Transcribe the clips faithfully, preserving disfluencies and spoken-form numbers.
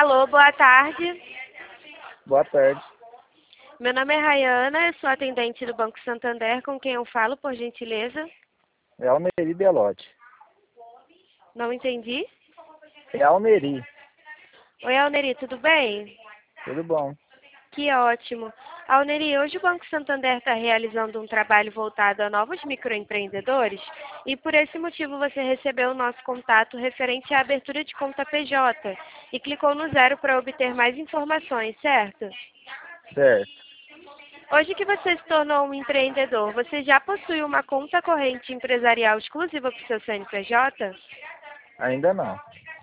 Alô, boa tarde. Boa tarde. Meu nome é Rayana, eu sou atendente do Banco Santander, com quem eu falo, por gentileza? É Almeri Belotti. Não entendi. É Almeri. Oi, Alneri, tudo bem? Tudo bom. Que ótimo. Alneri, hoje o Banco Santander está realizando um trabalho voltado a novos microempreendedores e por esse motivo você recebeu o nosso contato referente à abertura de conta P J e clicou no zero para obter mais informações, certo? Certo. Hoje que você se tornou um empreendedor, você já possui uma conta corrente empresarial exclusiva para o seu C N P J? Ainda não.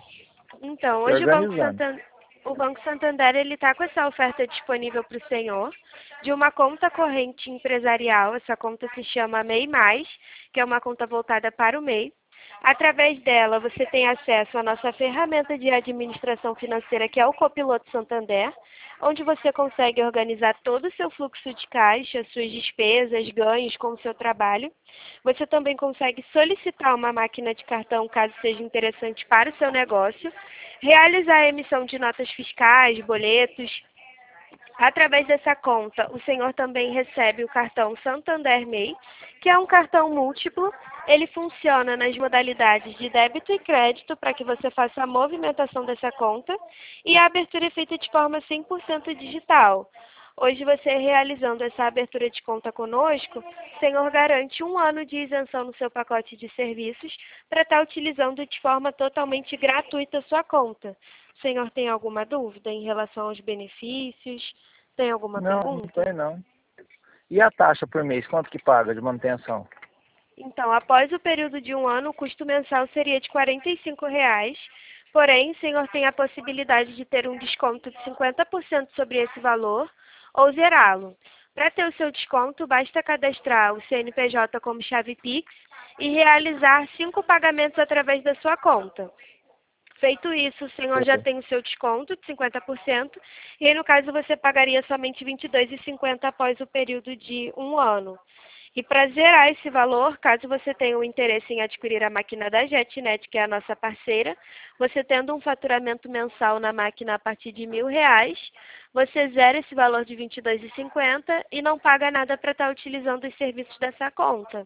Então, Estou hoje o Banco organizando. Santander, o Banco Santander ele está com essa oferta disponível para o senhor de uma conta corrente empresarial. Essa conta se chama MEI Mais, que é uma conta voltada para o MEI. Através dela, você tem acesso à nossa ferramenta de administração financeira, que é o Copiloto Santander, onde você consegue organizar todo o seu fluxo de caixa, suas despesas, ganhos com o seu trabalho. Você também consegue solicitar uma máquina de cartão, caso seja interessante para o seu negócio, realizar a emissão de notas fiscais, boletos. Através dessa conta, o senhor também recebe o cartão Santander MEI, que é um cartão múltiplo. Ele funciona nas modalidades de débito e crédito para que você faça a movimentação dessa conta e a abertura é feita de forma cem por cento digital. Hoje, você realizando essa abertura de conta conosco, o senhor garante um ano de isenção no seu pacote de serviços para estar utilizando de forma totalmente gratuita a sua conta. O senhor tem alguma dúvida em relação aos benefícios? Tem alguma Não, não pergunta? tem não. E a taxa por mês, quanto que paga de manutenção? Então, após o período de um ano, o custo mensal seria de quarenta e cinco reais. Porém, o senhor tem a possibilidade de ter um desconto de cinquenta por cento sobre esse valor ou zerá-lo. Para ter o seu desconto, basta cadastrar o C N P J como chave Pix e realizar cinco pagamentos através da sua conta. Feito isso, o senhor já Certo. tem o seu desconto de cinquenta por cento e aí, no caso, você pagaria somente vinte e dois reais e cinquenta centavos após o período de um ano. E para zerar esse valor, caso você tenha o interesse em adquirir a máquina da JetNet, que é a nossa parceira, você tendo um faturamento mensal na máquina a partir de mil reais, você zera esse valor de vinte e dois reais e cinquenta centavos e não paga nada para estar utilizando os serviços dessa conta.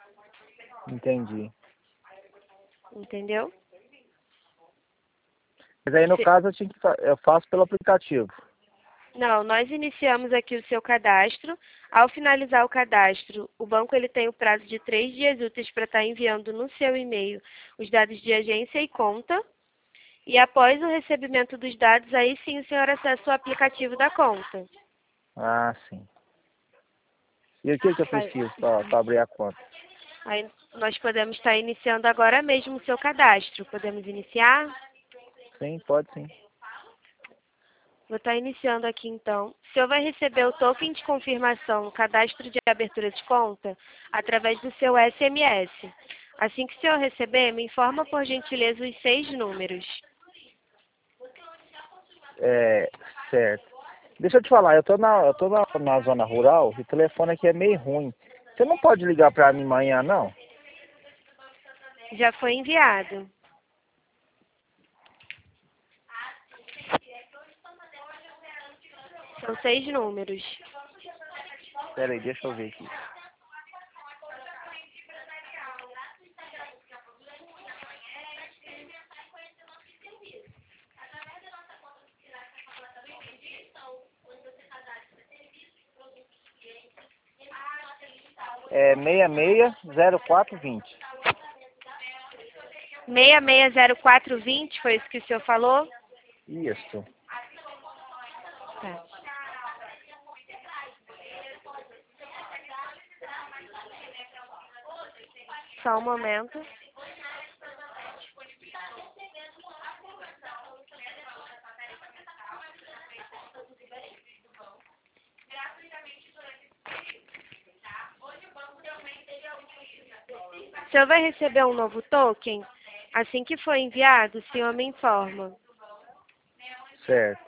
Entendi. Entendeu? Mas aí no Se- caso eu, tinha que fa- eu faço pelo aplicativo. Não, nós iniciamos aqui o seu cadastro. Ao finalizar o cadastro, o banco ele tem o prazo de três dias úteis para estar enviando no seu e-mail os dados de agência e conta. E após o recebimento dos dados, aí sim o senhor acessa o aplicativo da conta. Ah, sim. E o que que eu Aí, preciso para abrir a conta? aí nós podemos estar iniciando agora mesmo o seu cadastro. Podemos iniciar? Sim, pode sim. Vou estar iniciando aqui então. O senhor vai receber o token de confirmação, o cadastro de abertura de conta, através do seu S M S. Assim que o senhor receber, me informa por gentileza os seis números. É, certo. Deixa eu te falar, eu tô na, eu tô na, na zona rural e o telefone aqui é meio ruim. Você não pode ligar para mim amanhã, não? Já foi enviado. São seis números. Pera aí, deixa eu ver aqui. É seis seis zero quatro dois zero. seis seis zero quatro dois zero, foi isso que o senhor falou? Isso. Tá. Só um momento. O senhor vai receber um novo token? Assim que for enviado, o senhor me informa. Certo.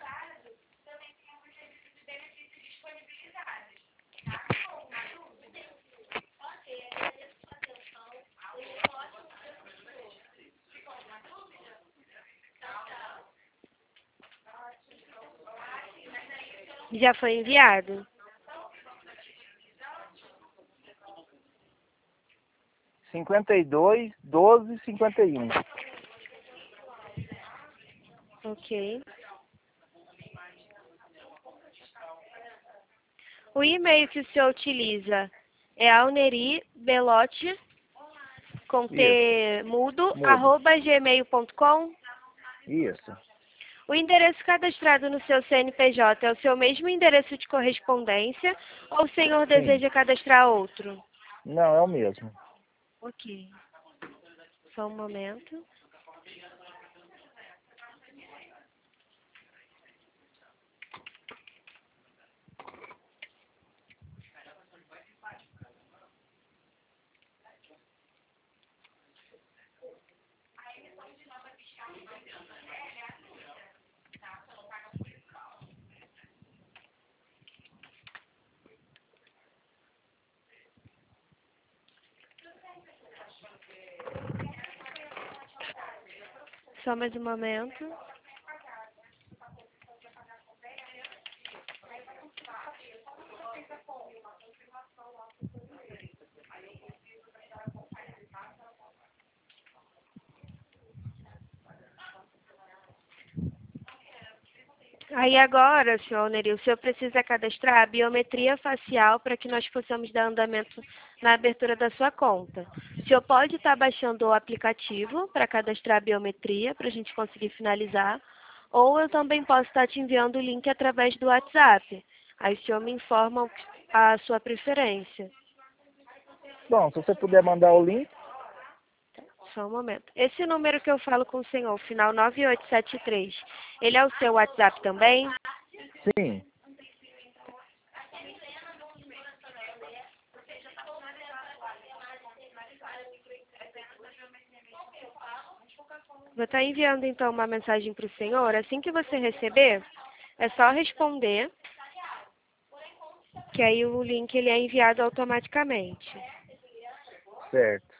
Já foi enviado. cinquenta e dois, doze, cinquenta e um. Ok. O e-mail que o senhor utiliza é alneribelote, com T mudo, Mudo. arroba gmail ponto com. Isso. O endereço cadastrado no seu C N P J é o seu mesmo endereço de correspondência ou o senhor Sim. deseja cadastrar outro? Não, é o mesmo. Ok. Só um momento. Só mais um momento. Aí agora, senhor Neri, o senhor precisa cadastrar a biometria facial para que nós possamos dar andamento na abertura da sua conta. O senhor pode estar baixando o aplicativo para cadastrar a biometria, para a gente conseguir finalizar, ou eu também posso estar te enviando o link através do WhatsApp. Aí o senhor me informa a sua preferência. Bom, se você puder mandar o link. Só um momento. Esse número que eu falo com o senhor, final nove oito sete três, ele é o seu WhatsApp também? Sim. Vou estar enviando então uma mensagem para o senhor. Assim que você receber, é só responder, que aí o link ele é enviado automaticamente. Certo.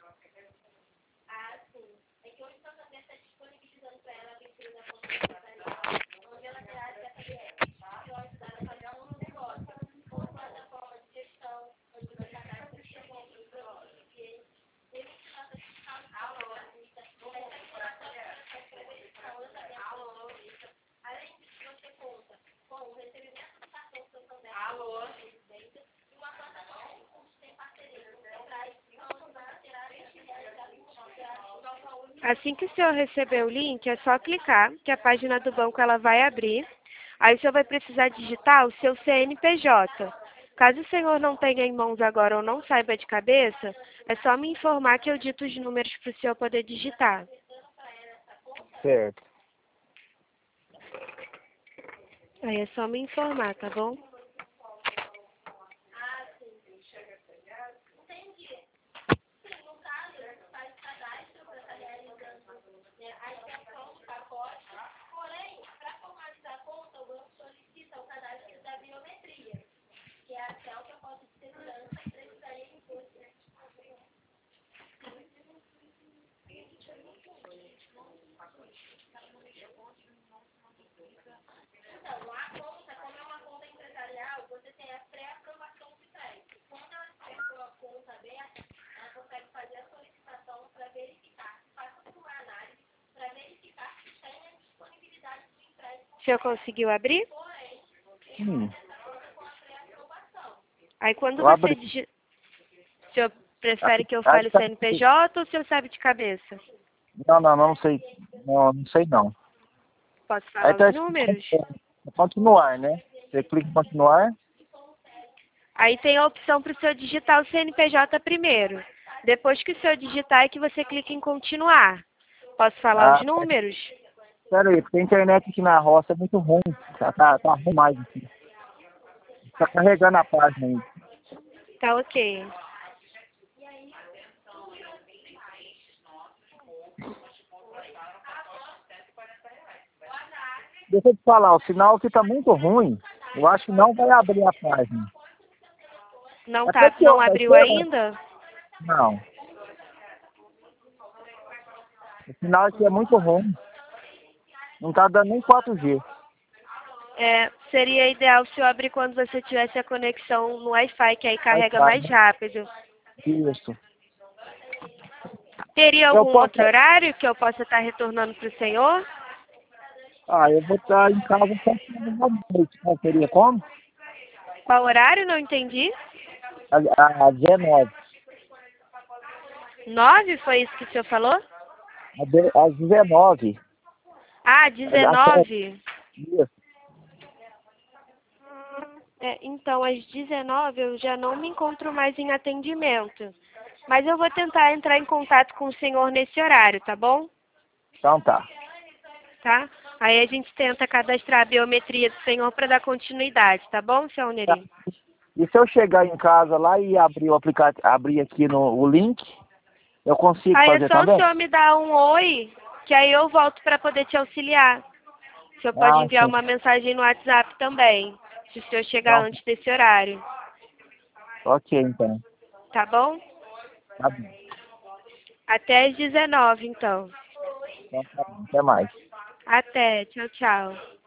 Assim que o senhor receber o link, é só clicar, que a página do banco ela vai abrir. Aí o senhor vai precisar digitar o seu C N P J. Caso o senhor não tenha em mãos agora ou não saiba de cabeça, é só me informar que eu dito os números para o senhor poder digitar. Certo. Aí é só me informar, tá bom? O senhor conseguiu abrir? Hum. Aí quando Eu você abri. digita... O senhor prefere que eu Ah, fale o C N P J ou o senhor sabe de cabeça? Não, não, não sei. Não, não sei não. Posso Aí falar tá os escrito números? continuar, né? Você clica em continuar. Aí tem a opção para o senhor digitar o C N P J primeiro. Depois que o senhor digitar é que você clica em continuar. Posso falar os Ah, números? pera aí, porque a internet aqui na roça é muito ruim. Tá, tá, tá ruim mais aqui. Tá carregando a página aí. Tá ok. Deixa eu te falar, o sinal aqui tá muito ruim. Eu acho que não vai abrir a página. Não Até tá, que não horas? abriu ainda? Não. O sinal aqui é muito ruim. Não tá dando nem quatro G. É, seria ideal se eu abrir quando você tivesse a conexão no Wi-Fi, que aí carrega Wi-Fi, mais rápido. Isso. Teria Eu algum posso... outro horário que eu possa estar retornando para o senhor? Ah, eu vou estar em casa sete horas da noite, né? Seria como? Qual horário? Não entendi. Às às dezenove. Nove, foi isso que o senhor falou? Às de- às dezenove. Ah, Às sete. dezenove. Isso. É, então, às dezenove eu já não me encontro mais em atendimento. Mas eu vou tentar entrar em contato com o senhor nesse horário, tá bom? Então tá. Tá? Aí a gente tenta cadastrar a biometria do senhor para dar continuidade, tá bom, seu Tá. Alneri? E se eu chegar em casa lá e abrir o aplicativo, abrir aqui no o link, eu consigo Aí é fazer só o também? senhor me dar um oi, que aí eu volto para poder te auxiliar. O senhor pode Ah, enviar sim. uma mensagem no WhatsApp também, se o senhor chegar Então, antes desse horário. ok, então. Tá bom? Tá bom. Até às dezenove, então. Então tá bom. Até mais. Até. Tchau, tchau.